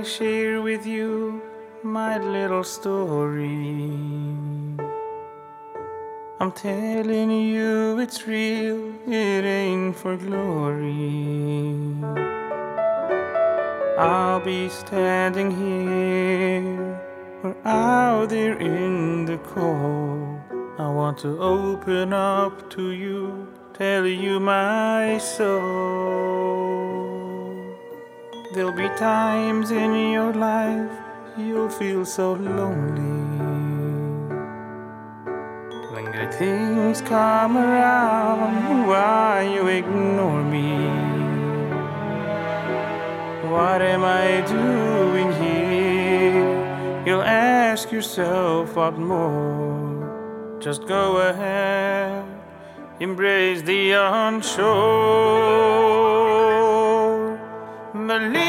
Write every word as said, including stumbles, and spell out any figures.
share with you my little story. I'm telling you it's real, it ain't for glory. I'll be standing here or out there in the cold. I want to open up to you, tell you my soul. There'll be times in your life you'll feel so lonely. When good things come around, why you ignore me? What am I doing here? You'll ask yourself what more. Just go ahead, embrace the unsure. Believe